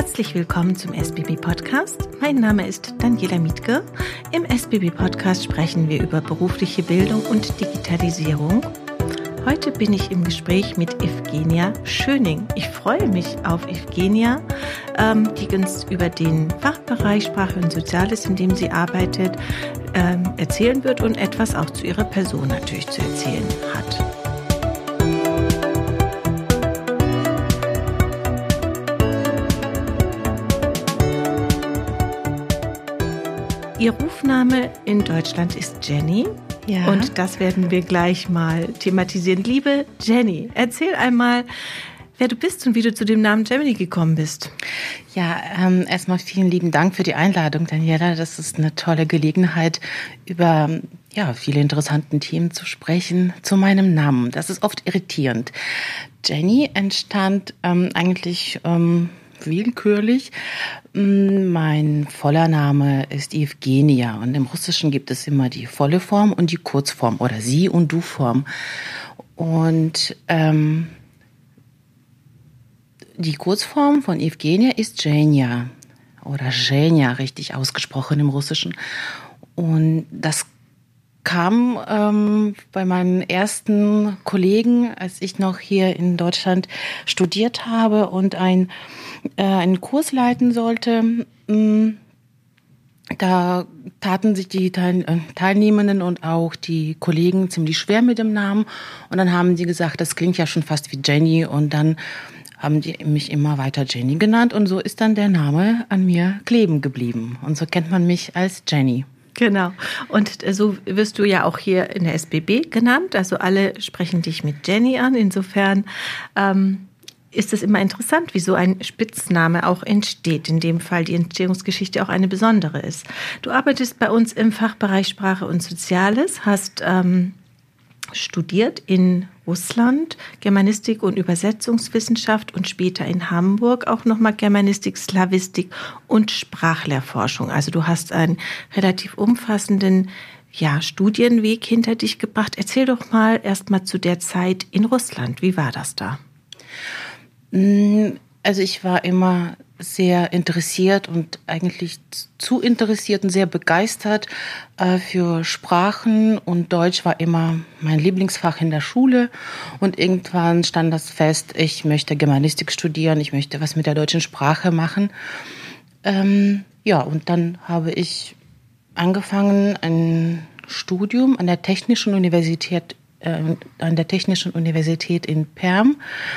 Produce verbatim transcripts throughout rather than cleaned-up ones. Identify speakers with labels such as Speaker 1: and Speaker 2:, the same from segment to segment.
Speaker 1: Herzlich willkommen zum S B B-Podcast. Mein Name ist Daniela Mietke. Im S B B-Podcast sprechen wir über berufliche Bildung und Digitalisierung. Heute bin ich im Gespräch mit Evgenia Schöning. Ich freue mich auf Evgenia, ähm, die uns über den Fachbereich Sprache und Soziales, in dem sie arbeitet, ähm, erzählen wird und etwas auch zu ihrer Person natürlich zu erzählen hat. Ihr Rufname in Deutschland ist Jenny. Ja. Und das werden wir gleich mal thematisieren. Liebe Jenny, erzähl einmal, wer du bist und wie du zu dem Namen Jenny gekommen bist.
Speaker 2: Ja, ähm, erstmal vielen lieben Dank für die Einladung, Daniela. Das ist eine tolle Gelegenheit, über ja, viele interessante Themen zu sprechen zu meinem Namen. Das ist oft irritierend. Jenny entstand ähm, eigentlich ähm, willkürlich. Mein voller Name ist Evgenia und im Russischen gibt es immer die volle Form und die Kurzform oder Sie- und Du-Form. Und ähm, die Kurzform von Evgenia ist Zhenya oder Zhenya, richtig ausgesprochen im Russischen. Und das kam ähm, bei meinen ersten Kollegen, als ich noch hier in Deutschland studiert habe und ein, äh, einen Kurs leiten sollte. Ähm, da taten sich die Teil, äh, Teilnehmenden und auch die Kollegen ziemlich schwer mit dem Namen. Und dann haben die gesagt, das klingt ja schon fast wie Jenny. Und dann haben die mich immer weiter Jenny genannt. Und so ist dann der Name an mir kleben geblieben. Und so kennt man mich als Jenny.
Speaker 1: Genau. Und so wirst du ja auch hier in der S B B genannt. Also alle sprechen dich mit Jenny an. Insofern ähm, ist es immer interessant, wie so ein Spitzname auch entsteht. In dem Fall die Entstehungsgeschichte auch eine besondere ist. Du arbeitest bei uns im Fachbereich Sprache und Soziales, hast ähm, studiert in Russland Germanistik und Übersetzungswissenschaft und später in Hamburg auch nochmal Germanistik, Slawistik und Sprachlehrforschung. Also du hast einen relativ umfassenden ja, Studienweg hinter dich gebracht. Erzähl doch mal erstmal zu der Zeit in Russland. Wie war das da?
Speaker 2: Also ich war immer sehr interessiert und eigentlich zu interessiert und sehr begeistert äh, für Sprachen, und Deutsch war immer mein Lieblingsfach in der Schule, und irgendwann stand das fest, ich möchte Germanistik studieren, ich möchte was mit der deutschen Sprache machen. Ähm, ja, und dann habe ich angefangen ein Studium an der Technischen Universität, äh, an der Technischen Universität in Perm,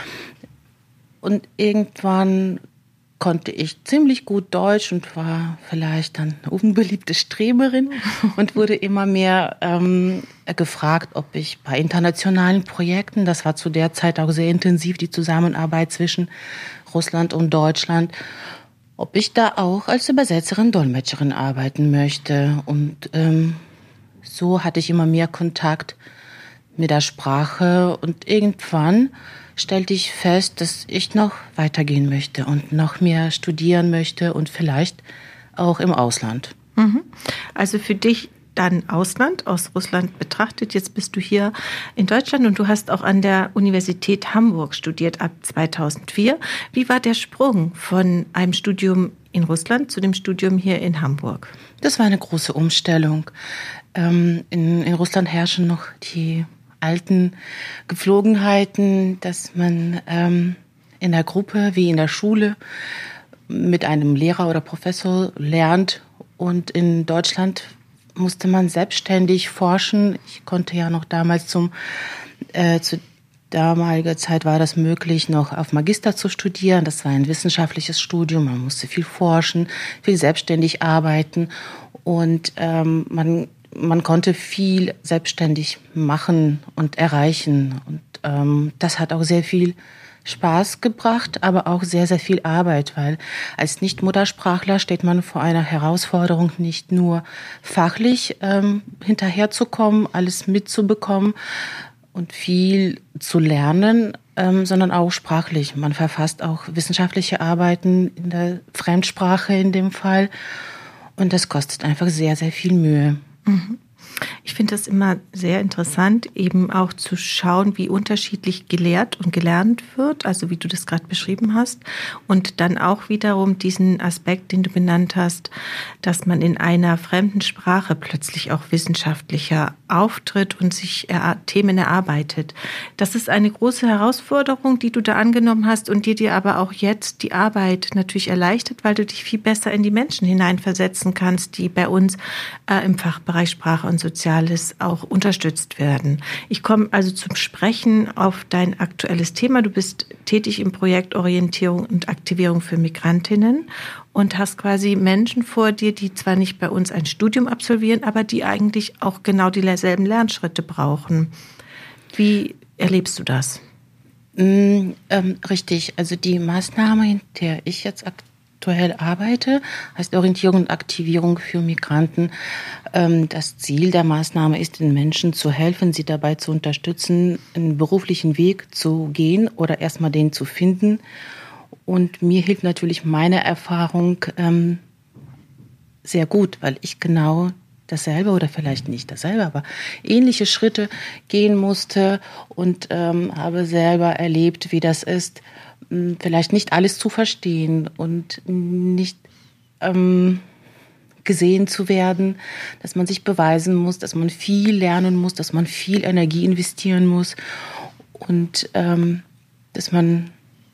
Speaker 2: und irgendwann konnte ich ziemlich gut Deutsch und war vielleicht dann eine unbeliebte Streberin und wurde immer mehr ähm, gefragt, ob ich bei internationalen Projekten, das war zu der Zeit auch sehr intensiv, die Zusammenarbeit zwischen Russland und Deutschland, ob ich da auch als Übersetzerin, Dolmetscherin arbeiten möchte. Und ähm, so hatte ich immer mehr Kontakt mit der Sprache, und irgendwann stellte ich fest, dass ich noch weitergehen möchte und noch mehr studieren möchte und vielleicht auch im Ausland.
Speaker 1: Also für dich dann Ausland, aus Russland betrachtet. Jetzt bist du hier in Deutschland und du hast auch an der Universität Hamburg studiert ab zweitausendvier. Wie war der Sprung von einem Studium in Russland zu dem Studium hier in Hamburg?
Speaker 2: Das war eine große Umstellung. Ähm, in, in Russland herrschen noch die alten Gepflogenheiten, dass man ähm, in der Gruppe wie in der Schule mit einem Lehrer oder Professor lernt, und in Deutschland musste man selbstständig forschen. Ich konnte ja noch damals zum äh, zu damaliger Zeit war das möglich, noch auf Magister zu studieren. Das war ein wissenschaftliches Studium. Man musste viel forschen, viel selbstständig arbeiten, und ähm, man Man konnte viel selbstständig machen und erreichen. Und ähm, das hat auch sehr viel Spaß gebracht, aber auch sehr, sehr viel Arbeit, weil als Nicht-Muttersprachler steht man vor einer Herausforderung, nicht nur fachlich ähm, hinterherzukommen, alles mitzubekommen und viel zu lernen, ähm, sondern auch sprachlich. Man verfasst auch wissenschaftliche Arbeiten in der Fremdsprache in dem Fall, und das kostet einfach sehr, sehr viel Mühe.
Speaker 1: Ich Ich finde das immer sehr interessant, eben auch zu schauen, wie unterschiedlich gelehrt und gelernt wird, also wie du das gerade beschrieben hast. Und dann auch wiederum diesen Aspekt, den du benannt hast, dass man in einer fremden Sprache plötzlich auch wissenschaftlicher auftritt und sich er- Themen erarbeitet. Das ist eine große Herausforderung, die du da angenommen hast und die dir aber auch jetzt die Arbeit natürlich erleichtert, weil du dich viel besser in die Menschen hineinversetzen kannst, die bei uns äh, im Fachbereich Sprache und Soziales auch unterstützt werden. Ich komme also zum Sprechen auf dein aktuelles Thema. Du bist tätig im Projekt Orientierung und Aktivierung für Migrantinnen und hast quasi Menschen vor dir, die zwar nicht bei uns ein Studium absolvieren, aber die eigentlich auch genau dieselben Lernschritte brauchen. Wie erlebst du das?
Speaker 2: Mm, ähm, richtig, also die Maßnahme, in der ich jetzt aktuell arbeite, heißt Orientierung und Aktivierung für Migranten. Ähm, das Ziel der Maßnahme ist, den Menschen zu helfen, sie dabei zu unterstützen, einen beruflichen Weg zu gehen oder erstmal den zu finden. Und mir hilft natürlich meine Erfahrung ähm, sehr gut, weil ich genau dasselbe oder vielleicht nicht dasselbe, aber ähnliche Schritte gehen musste und ähm, habe selber erlebt, wie das ist, mh, vielleicht nicht alles zu verstehen und nicht ähm, gesehen zu werden, dass man sich beweisen muss, dass man viel lernen muss, dass man viel Energie investieren muss und ähm, dass man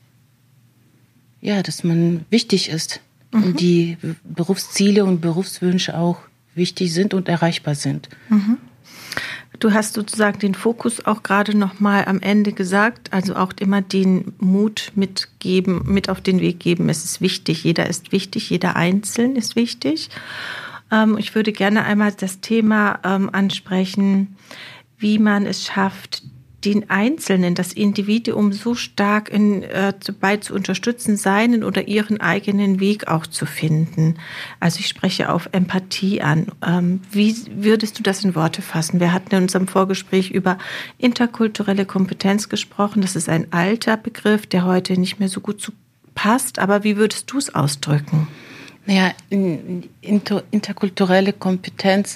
Speaker 2: ja, dass man wichtig ist mhm. und die Berufsziele und Berufswünsche auch wichtig sind und erreichbar sind.
Speaker 1: Mhm. Du hast sozusagen den Fokus auch gerade noch mal am Ende gesagt, also auch immer den Mut mitgeben, mit auf den Weg geben. Es ist wichtig, jeder ist wichtig, jeder Einzelne ist wichtig. Ich würde gerne einmal das Thema ansprechen, wie man es schafft, den Einzelnen, das Individuum so stark in, äh, dabei zu unterstützen, seinen oder ihren eigenen Weg auch zu finden. Also ich spreche auf Empathie an. Ähm, wie würdest du das in Worte fassen? Wir hatten in unserem Vorgespräch über interkulturelle Kompetenz gesprochen. Das ist ein alter Begriff, der heute nicht mehr so gut zu passt. Aber wie würdest du es ausdrücken?
Speaker 2: Naja, inter, interkulturelle Kompetenz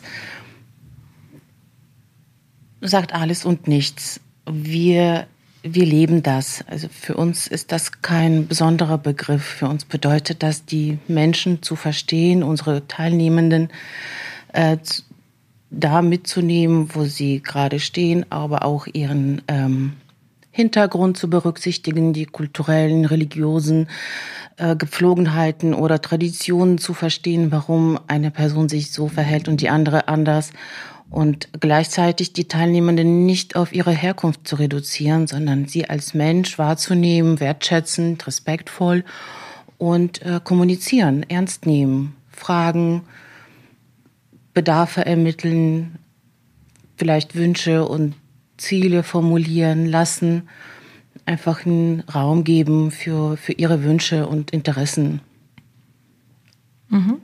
Speaker 2: sagt alles und nichts. Wir, wir leben das. Also für uns ist das kein besonderer Begriff. Für uns bedeutet das, die Menschen zu verstehen, unsere Teilnehmenden äh, da mitzunehmen, wo sie gerade stehen, aber auch ihren ähm, Hintergrund zu berücksichtigen, die kulturellen, religiösen äh, Gepflogenheiten oder Traditionen zu verstehen, warum eine Person sich so verhält und die andere anders. Und gleichzeitig die Teilnehmenden nicht auf ihre Herkunft zu reduzieren, sondern sie als Mensch wahrzunehmen, wertschätzend, respektvoll und äh, kommunizieren, ernst nehmen, fragen, Bedarfe ermitteln, vielleicht Wünsche und Ziele formulieren lassen, einfach einen Raum geben für, für ihre Wünsche und Interessen.
Speaker 1: Mhm.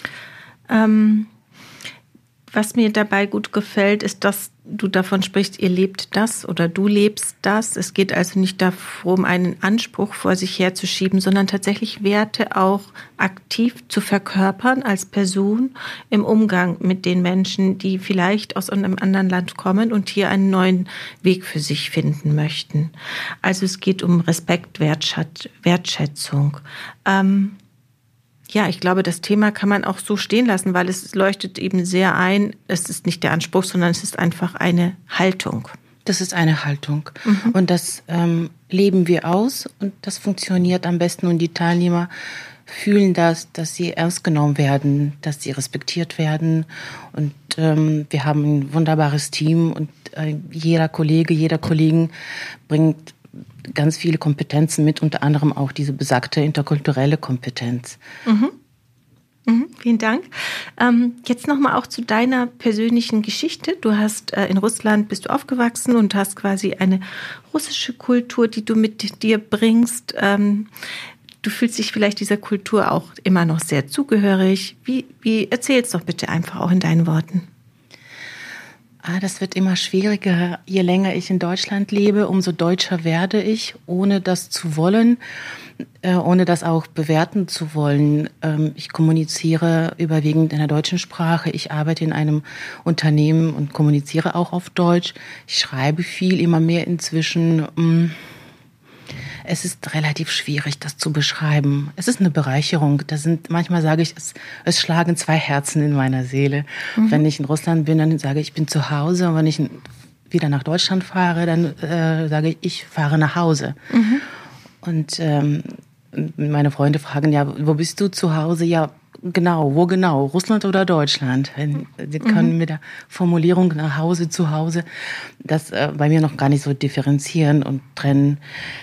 Speaker 1: Ähm Was mir dabei gut gefällt, ist, dass du davon sprichst, ihr lebt das oder du lebst das. Es geht also nicht darum, einen Anspruch vor sich herzuschieben, sondern tatsächlich Werte auch aktiv zu verkörpern als Person im Umgang mit den Menschen, die vielleicht aus einem anderen Land kommen und hier einen neuen Weg für sich finden möchten. Also es geht um Respekt, Wertschätzung. Ähm, Ja, ich glaube, das Thema kann man auch so stehen lassen, weil es leuchtet eben sehr ein. Es ist nicht der Anspruch, sondern es ist einfach eine Haltung.
Speaker 2: Das ist eine Haltung.
Speaker 1: Mhm.
Speaker 2: Und das ähm, leben wir aus und das funktioniert am besten. Und die Teilnehmer fühlen das, dass sie ernst genommen werden, dass sie respektiert werden. Und ähm, wir haben ein wunderbares Team und äh, jeder Kollege, jeder Kollegin bringt ganz viele Kompetenzen mit, unter anderem auch diese besagte interkulturelle Kompetenz.
Speaker 1: Mhm. Mhm, vielen Dank. Ähm, jetzt nochmal auch zu deiner persönlichen Geschichte. Du hast äh, in Russland bist du aufgewachsen und hast quasi eine russische Kultur, die du mit dir bringst. Ähm, du fühlst dich vielleicht dieser Kultur auch immer noch sehr zugehörig. Wie, wie erzähl's doch bitte einfach auch in deinen Worten.
Speaker 2: Ah, das wird immer schwieriger. Je länger ich in Deutschland lebe, umso deutscher werde ich, ohne das zu wollen, äh, ohne das auch bewerten zu wollen. Ähm, ich kommuniziere überwiegend in der deutschen Sprache. Ich arbeite in einem Unternehmen und kommuniziere auch auf Deutsch. Ich schreibe viel, immer mehr inzwischen. Mm. Es ist relativ schwierig, das zu beschreiben. Es ist eine Bereicherung. Das sind, manchmal sage ich, es, es schlagen zwei Herzen in meiner Seele. Mhm. Wenn ich in Russland bin, dann sage ich, ich bin zu Hause. Und wenn ich wieder nach Deutschland fahre, dann äh, sage ich, ich fahre nach Hause. Mhm. Und ähm, meine Freunde fragen, ja, wo bist du zu Hause? Ja, genau, wo genau? Russland oder Deutschland? Sie können mhm. mit der Formulierung nach Hause, zu Hause, das äh, bei mir noch gar nicht so differenzieren und trennen.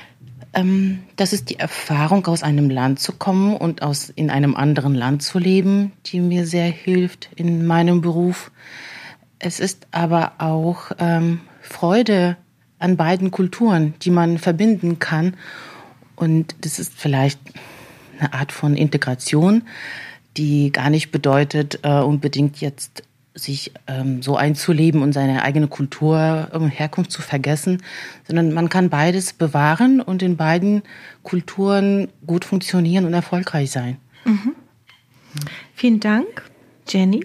Speaker 2: Das ist die Erfahrung, aus einem Land zu kommen und aus, in einem anderen Land zu leben, die mir sehr hilft in meinem Beruf. Es ist aber auch ähm, Freude an beiden Kulturen, die man verbinden kann. Und das ist vielleicht eine Art von Integration, die gar nicht bedeutet, äh, unbedingt jetzt sich ähm, so einzuleben und seine eigene Kultur, ähm, Herkunft zu vergessen, sondern man kann beides bewahren und in beiden Kulturen gut funktionieren und erfolgreich sein.
Speaker 1: Mhm. Vielen Dank, Jenny.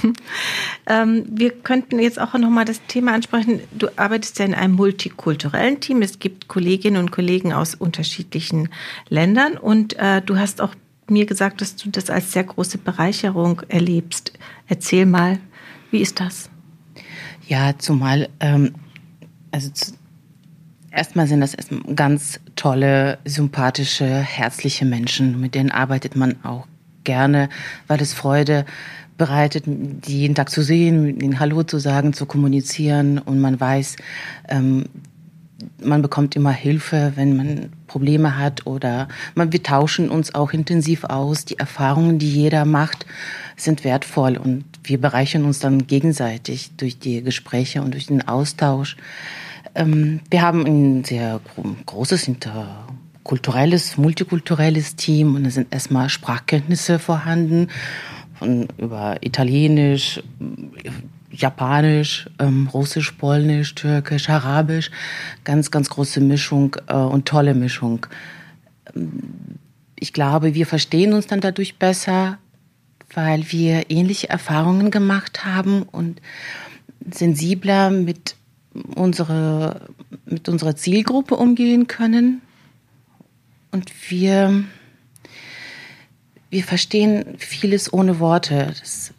Speaker 1: ähm, wir könnten jetzt auch noch mal das Thema ansprechen. Du arbeitest ja in einem multikulturellen Team. Es gibt Kolleginnen und Kollegen aus unterschiedlichen Ländern und äh, du hast auch mir gesagt, dass du das als sehr große Bereicherung erlebst. Erzähl mal, wie ist das?
Speaker 2: Ja, zumal, ähm, also zu, erstmal sind das erstmal ganz tolle, sympathische, herzliche Menschen. Mit denen arbeitet man auch gerne, weil es Freude bereitet, die jeden Tag zu sehen, ihnen Hallo zu sagen, zu kommunizieren. Und man weiß, ähm, man bekommt immer Hilfe, wenn man Probleme hat oder man, wir tauschen uns auch intensiv aus. Die Erfahrungen, die jeder macht, sind wertvoll und wir bereichern uns dann gegenseitig durch die Gespräche und durch den Austausch. Ähm, wir haben ein sehr großes interkulturelles, multikulturelles Team und es sind erstmal Sprachkenntnisse vorhanden, von über Italienisch, Japanisch, ähm, Russisch, Polnisch, Türkisch, Arabisch. Ganz, ganz große Mischung äh, und tolle Mischung. Ich glaube, wir verstehen uns dann dadurch besser, weil wir ähnliche Erfahrungen gemacht haben und sensibler mit unserer, mit unserer Zielgruppe umgehen können. Und wir, wir verstehen vieles ohne Worte. Das,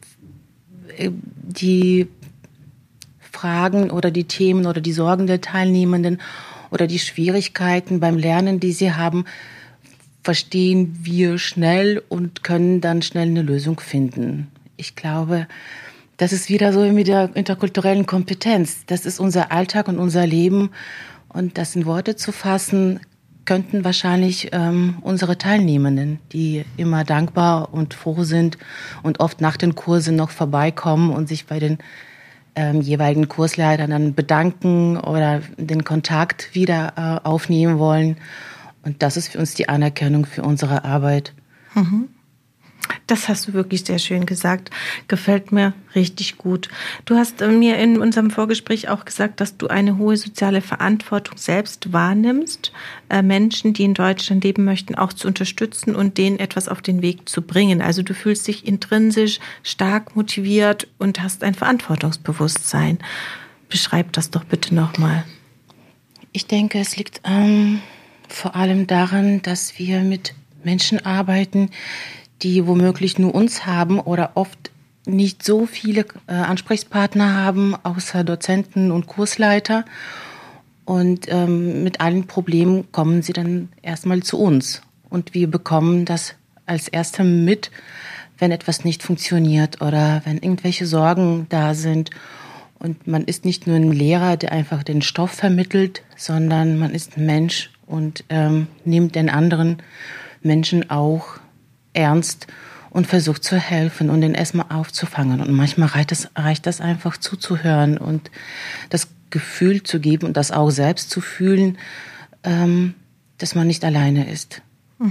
Speaker 2: die Fragen oder die Themen oder die Sorgen der Teilnehmenden oder die Schwierigkeiten beim Lernen, die sie haben, verstehen wir schnell und können dann schnell eine Lösung finden. Ich glaube, das ist wieder so mit der interkulturellen Kompetenz. Das ist unser Alltag und unser Leben. Und das in Worte zu fassen, könnten wahrscheinlich ähm, unsere Teilnehmenden, die immer dankbar und froh sind und oft nach den Kursen noch vorbeikommen und sich bei den ähm, jeweiligen Kursleitern dann bedanken oder den Kontakt wieder äh, aufnehmen wollen. Und das ist für uns die Anerkennung für unsere Arbeit.
Speaker 1: Mhm. Das hast du wirklich sehr schön gesagt. Gefällt mir richtig gut. Du hast mir in unserem Vorgespräch auch gesagt, dass du eine hohe soziale Verantwortung selbst wahrnimmst, Menschen, die in Deutschland leben möchten, auch zu unterstützen und denen etwas auf den Weg zu bringen. Also du fühlst dich intrinsisch stark motiviert und hast ein Verantwortungsbewusstsein. Beschreib das doch bitte nochmal.
Speaker 2: Ich denke, es liegt ähm, vor allem daran, dass wir mit Menschen arbeiten, die womöglich nur uns haben oder oft nicht so viele äh, Ansprechpartner haben, außer Dozenten und Kursleiter. Und ähm, mit allen Problemen kommen sie dann erstmal zu uns. Und wir bekommen das als Erste mit, wenn etwas nicht funktioniert oder wenn irgendwelche Sorgen da sind. Und man ist nicht nur ein Lehrer, der einfach den Stoff vermittelt, sondern man ist ein Mensch und ähm, nimmt den anderen Menschen auch ernst und versucht zu helfen und den erstmal aufzufangen. Und manchmal reicht es, reicht das einfach zuzuhören und das Gefühl zu geben und das auch selbst zu fühlen, ähm, dass man nicht alleine ist. Mhm.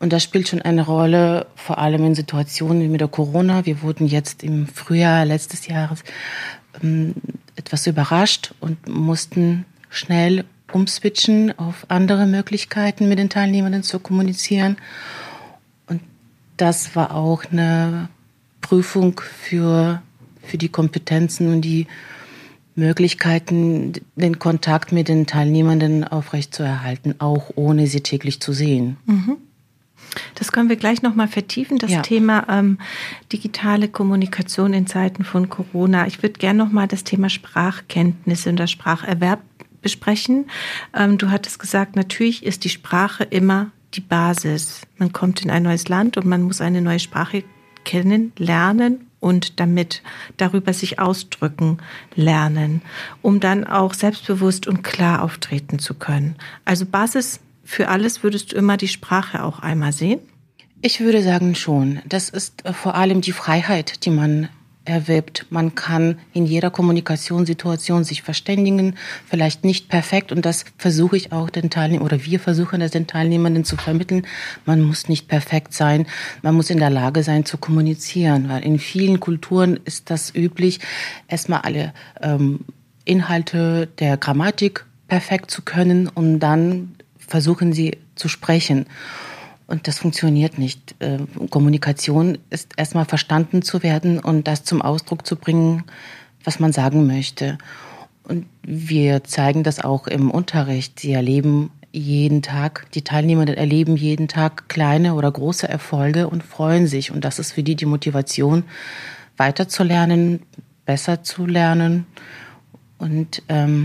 Speaker 2: Und das spielt schon eine Rolle, vor allem in Situationen wie mit der Corona. Wir wurden jetzt im Frühjahr letztes Jahres ähm, etwas überrascht und mussten schnell umswitchen auf andere Möglichkeiten, mit den Teilnehmenden zu kommunizieren. Und das war auch eine Prüfung für, für die Kompetenzen und die Möglichkeiten, den Kontakt mit den Teilnehmenden aufrechtzuerhalten, auch ohne sie täglich zu sehen.
Speaker 1: Mhm. Das können wir gleich nochmal vertiefen, das ja. Thema ähm, digitale Kommunikation in Zeiten von Corona. Ich würde gerne nochmal das Thema Sprachkenntnisse und das Spracherwerb besprechen. Ähm, du hattest gesagt, natürlich ist die Sprache immer die Basis. Man kommt in ein neues Land und man muss eine neue Sprache kennen, lernen und damit darüber sich ausdrücken lernen, um dann auch selbstbewusst und klar auftreten zu können. Also Basis für alles würdest du immer die Sprache auch einmal sehen?
Speaker 2: Ich würde sagen schon. Das ist vor allem die Freiheit, die man erwirbt. Man kann in jeder Kommunikationssituation sich verständigen, vielleicht nicht perfekt. Und das versuche ich auch den Teilnehmern, oder wir versuchen das den Teilnehmenden zu vermitteln. Man muss nicht perfekt sein. Man muss in der Lage sein zu kommunizieren. Weil in vielen Kulturen ist das üblich, erstmal alle ähm, Inhalte der Grammatik perfekt zu können und dann versuchen sie zu sprechen. Und das funktioniert nicht. Äh, Kommunikation ist erstmal verstanden zu werden und das zum Ausdruck zu bringen, was man sagen möchte. Und wir zeigen das auch im Unterricht. Sie erleben jeden Tag, die Teilnehmenden erleben jeden Tag kleine oder große Erfolge und freuen sich. Und das ist für die die Motivation, weiterzulernen, besser zu lernen. Und ähm,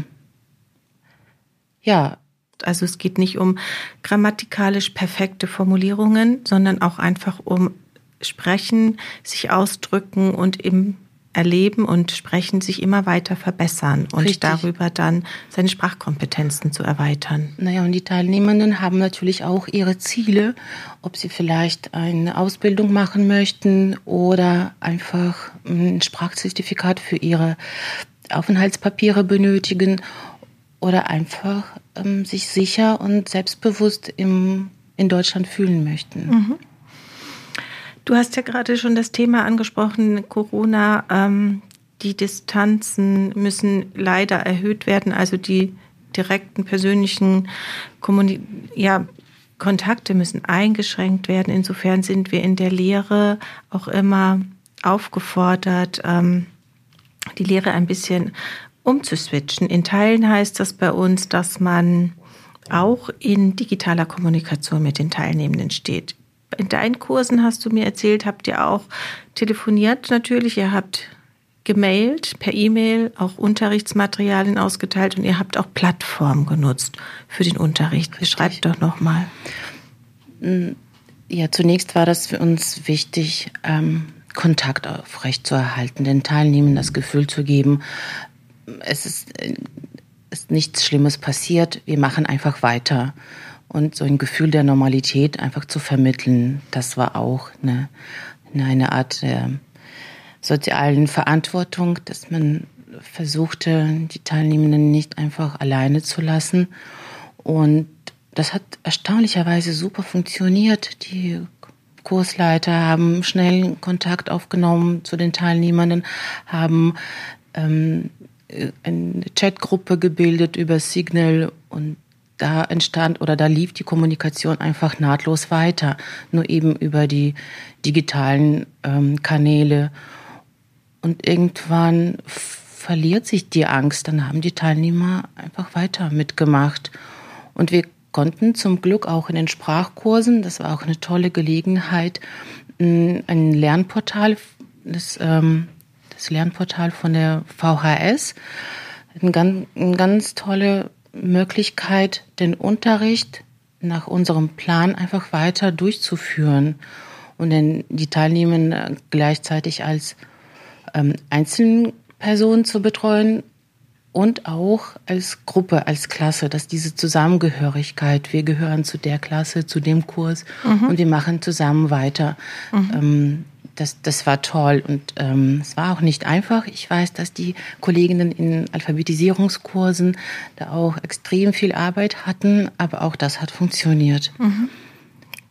Speaker 2: ja,
Speaker 1: also es geht nicht um grammatikalisch perfekte Formulierungen, sondern auch einfach um Sprechen, sich ausdrücken und im Erleben und Sprechen sich immer weiter verbessern und Richtig. Darüber dann seine Sprachkompetenzen zu erweitern.
Speaker 2: Naja, und die Teilnehmenden haben natürlich auch ihre Ziele, ob sie vielleicht eine Ausbildung machen möchten oder einfach ein Sprachzertifikat für ihre Aufenthaltspapiere benötigen oder einfach ähm, sich sicher und selbstbewusst im, in Deutschland fühlen möchten.
Speaker 1: Mhm. Du hast ja gerade schon das Thema angesprochen, Corona. Ähm, die Distanzen müssen leider erhöht werden, also die direkten persönlichen Kommuni- ja, Kontakte müssen eingeschränkt werden. Insofern sind wir in der Lehre auch immer aufgefordert, ähm, die Lehre ein bisschen umzuswitchen. In Teilen heißt das bei uns, dass man auch in digitaler Kommunikation mit den Teilnehmenden steht. In deinen Kursen, hast du mir erzählt, habt ihr auch telefoniert natürlich, ihr habt gemailt, per E-Mail auch Unterrichtsmaterialien ausgeteilt und ihr habt auch Plattformen genutzt für den Unterricht. Beschreib doch nochmal.
Speaker 2: Ja, zunächst war das für uns wichtig, ähm, Kontakt aufrechtzuerhalten, den Teilnehmenden das Gefühl zu geben, es ist, ist nichts Schlimmes passiert, wir machen einfach weiter. Und so ein Gefühl der Normalität einfach zu vermitteln, das war auch eine, eine Art der sozialen Verantwortung, dass man versuchte, die Teilnehmenden nicht einfach alleine zu lassen. Und das hat erstaunlicherweise super funktioniert. Die Kursleiter haben schnell Kontakt aufgenommen zu den Teilnehmenden, haben ähm, eine Chatgruppe gebildet über Signal und da entstand oder da lief die Kommunikation einfach nahtlos weiter, nur eben über die digitalen ähm, Kanäle. Und irgendwann verliert sich die Angst, dann haben die Teilnehmer einfach weiter mitgemacht. Und wir konnten zum Glück auch in den Sprachkursen, das war auch eine tolle Gelegenheit, ein Lernportal, das, ähm, das Lernportal von der V H S, eine ganz, eine ganz tolle Möglichkeit, den Unterricht nach unserem Plan einfach weiter durchzuführen und dann die Teilnehmer gleichzeitig als ähm, Einzelpersonen zu betreuen und auch als Gruppe, als Klasse, dass diese Zusammengehörigkeit, wir gehören zu der Klasse, zu dem Kurs mhm. und wir machen zusammen weiter. Mhm. Ähm, Das, das war toll und ähm, es war auch nicht einfach. Ich weiß, dass die Kolleginnen in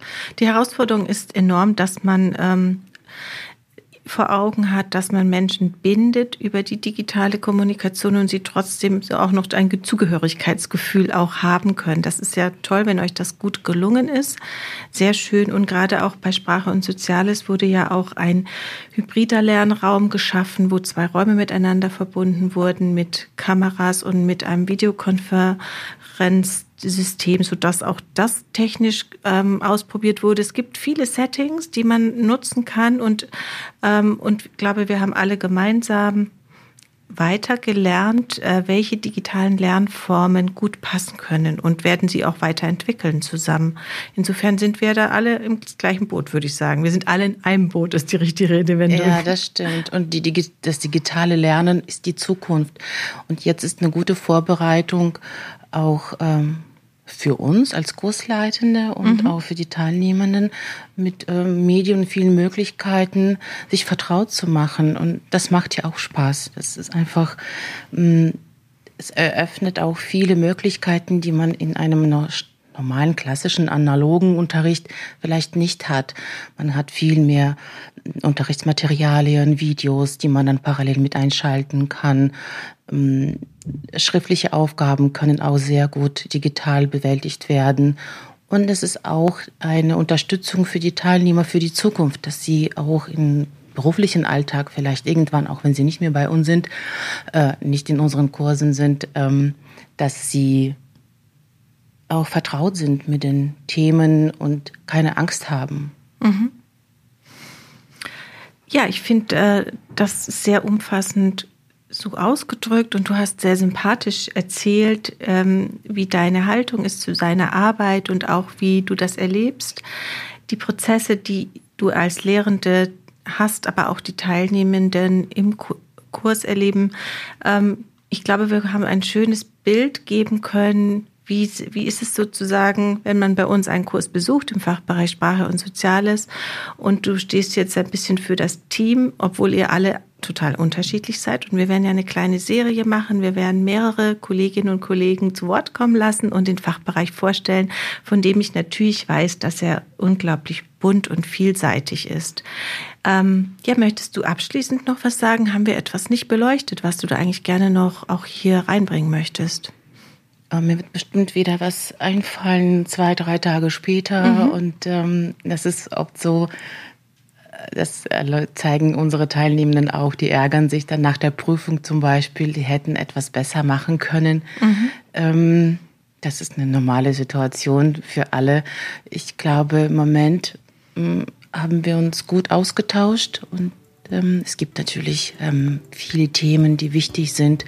Speaker 1: Die Herausforderung ist enorm, dass man ähm, vor Augen hat, dass man Menschen bindet über die digitale Kommunikation und sie trotzdem so auch noch ein Zugehörigkeitsgefühl auch haben können. Das ist ja toll, wenn euch das gut gelungen ist. Sehr schön. Und gerade auch bei Sprache und Soziales wurde ja auch ein hybrider Lernraum geschaffen, wo zwei Räume miteinander verbunden wurden mit Kameras und mit einem Videokonferenzsystem, sodass auch das technisch ähm, ausprobiert wurde. Es gibt viele Settings, die man nutzen kann und, ähm, und ich glaube, wir haben alle gemeinsam weiter gelernt, äh, welche digitalen Lernformen gut passen können und werden sie auch weiterentwickeln zusammen. Insofern sind wir da alle im gleichen Boot, würde ich sagen. Wir sind alle in einem Boot, ist die richtige Redewendung.
Speaker 2: Ja, das stimmt. Und die, das digitale Lernen ist die Zukunft. Und jetzt ist eine gute Vorbereitung auch ähm, für uns als Kursleitende und mhm. auch für die Teilnehmenden mit äh, Medien und vielen Möglichkeiten, sich vertraut zu machen. Und das macht ja auch Spaß. Das ist einfach, mh, es eröffnet auch viele Möglichkeiten, die man in einem normalen, klassischen, analogen Unterricht vielleicht nicht hat. Man hat viel mehr Unterrichtsmaterialien, Videos, die man dann parallel mit einschalten kann. Schriftliche Aufgaben können auch sehr gut digital bewältigt werden. Und es ist auch eine Unterstützung für die Teilnehmer für die Zukunft, dass sie auch im beruflichen Alltag vielleicht irgendwann, auch wenn sie nicht mehr bei uns sind, äh, nicht in unseren Kursen sind, ähm, dass sie auch vertraut sind mit den Themen und keine Angst haben.
Speaker 1: Mhm. Ja, ich finde äh, das sehr umfassend so ausgedrückt und du hast sehr sympathisch erzählt, ähm, wie deine Haltung ist zu seiner Arbeit und auch wie du das erlebst. Die Prozesse, die du als Lehrende hast, aber auch die Teilnehmenden im Kurs erleben. Ähm, ich glaube, wir haben ein schönes Bild geben können. Wie, wie ist es sozusagen, wenn man bei uns einen Kurs besucht im Fachbereich Sprache und Soziales und du stehst jetzt ein bisschen für das Team, obwohl ihr alle total unterschiedlich seid. Und wir werden ja eine kleine Serie machen. Wir werden mehrere Kolleginnen und Kollegen zu Wort kommen lassen und den Fachbereich vorstellen, von dem ich natürlich weiß, dass er unglaublich bunt und vielseitig ist. Ähm, ja, möchtest du abschließend noch was sagen? Haben wir etwas nicht beleuchtet, was du da eigentlich gerne noch auch hier reinbringen möchtest?
Speaker 2: Mir wird bestimmt wieder was einfallen, zwei, drei Tage später. Mhm. Und ähm, das ist oft so, das zeigen unsere Teilnehmenden auch, die ärgern sich dann nach der Prüfung zum Beispiel, die hätten etwas besser machen können. Mhm. Ähm, das ist eine normale Situation für alle. Ich glaube, im Moment ähm, haben wir uns gut ausgetauscht und ähm, es gibt natürlich ähm, viele Themen, die wichtig sind.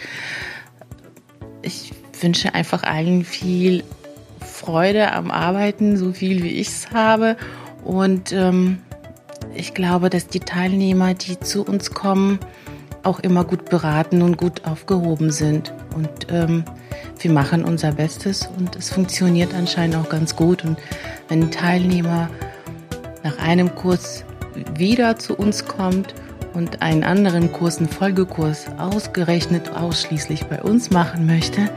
Speaker 2: Ich wünsche einfach allen viel Freude am Arbeiten, so viel wie ich es habe. Und ähm, ich glaube, dass die Teilnehmer, die zu uns kommen, auch immer gut beraten und gut aufgehoben sind. Und ähm, wir machen unser Bestes und es funktioniert anscheinend auch ganz gut. Und wenn ein Teilnehmer nach einem Kurs wieder zu uns kommt und einen anderen Kurs, einen Folgekurs, ausgerechnet ausschließlich bei uns machen möchte,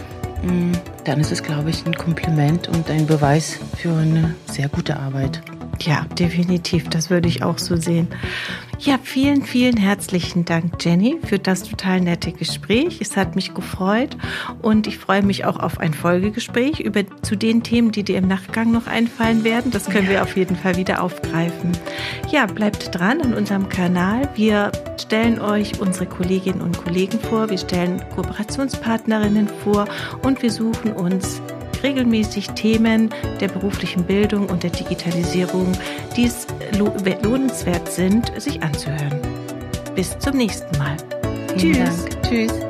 Speaker 2: dann ist es, glaube ich, ein Kompliment und ein Beweis für eine sehr gute Arbeit.
Speaker 1: Ja, definitiv, das würde ich auch so sehen. Ja, vielen, vielen herzlichen Dank, Jenny, für das total nette Gespräch. Es hat mich gefreut und ich freue mich auch auf ein Folgegespräch über zu den Themen, die dir im Nachgang noch einfallen werden. Das können wir auf jeden Fall wieder aufgreifen. Ja, bleibt dran an unserem Kanal. Wir stellen euch unsere Kolleginnen und Kollegen vor, wir stellen Kooperationspartnerinnen vor und wir suchen uns regelmäßig Themen der beruflichen Bildung und der Digitalisierung, die es lohnenswert sind, sich anzuhören. Bis zum nächsten Mal.
Speaker 2: Vielen Tschüss. Dank. Tschüss.